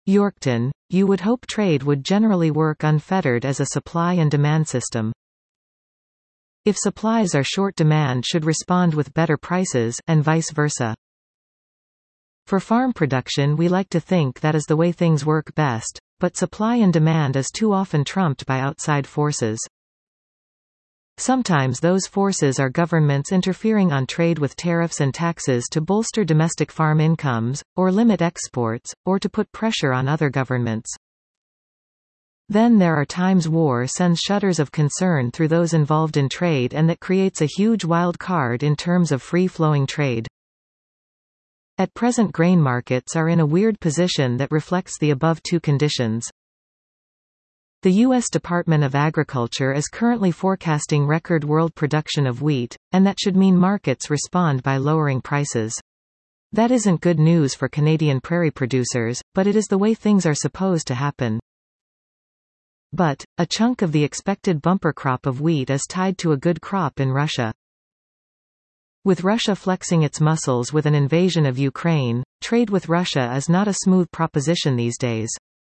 Yorkton, you would hope trade would generally work unfettered as a supply and demand system. If supplies are short, demand should respond with better prices, and vice versa. For farm production, we like to think that is the way things work best, but supply and demand is too often trumped by outside forces. Sometimes those forces are governments interfering on trade with tariffs and taxes to bolster domestic farm incomes, or limit exports, or to put pressure on other governments. Then there are times war sends shudders of concern through those involved in trade, and that creates a huge wild card in terms of free-flowing trade. At present, grain markets are in a weird position that reflects the above two conditions. The U.S. Department of Agriculture is currently forecasting record world production of wheat, and that should mean markets respond by lowering prices. That isn't good news for Canadian prairie producers, but it is the way things are supposed to happen. But, a chunk of the expected bumper crop of wheat is tied to a good crop in Russia. With Russia flexing its muscles with an invasion of Ukraine, trade with Russia is not a smooth proposition these days.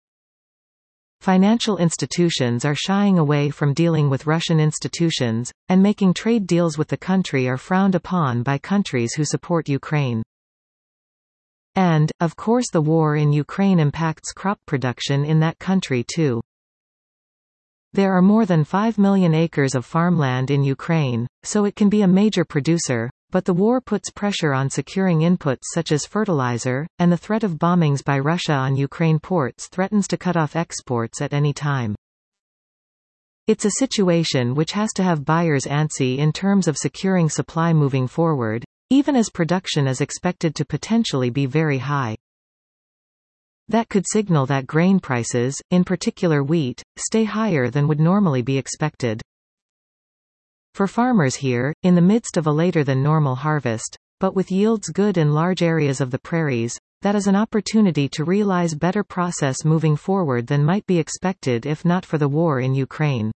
Financial institutions are shying away from dealing with Russian institutions, and making trade deals with the country are frowned upon by countries who support Ukraine. And, of course, the war in Ukraine impacts crop production in that country too. There are more than 5 million acres of farmland in Ukraine, so it can be a major producer, but the war puts pressure on securing inputs such as fertilizer, and the threat of bombings by Russia on Ukraine ports threatens to cut off exports at any time. It's a situation which has to have buyers antsy in terms of securing supply moving forward, even as production is expected to potentially be very high. That could signal that grain prices, in particular wheat, stay higher than would normally be expected. For farmers here, in the midst of a later than normal harvest, but with yields good in large areas of the prairies, that is an opportunity to realize better process moving forward than might be expected if not for the war in Ukraine.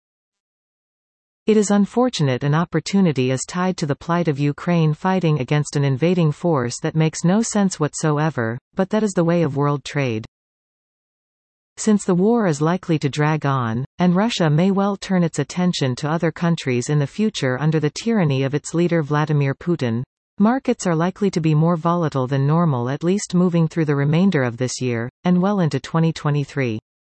It is unfortunate an opportunity is tied to the plight of Ukraine fighting against an invading force that makes no sense whatsoever, but that is the way of world trade. Since the war is likely to drag on, and Russia may well turn its attention to other countries in the future under the tyranny of its leader Vladimir Putin, markets are likely to be more volatile than normal, at least moving through the remainder of this year, and well into 2023.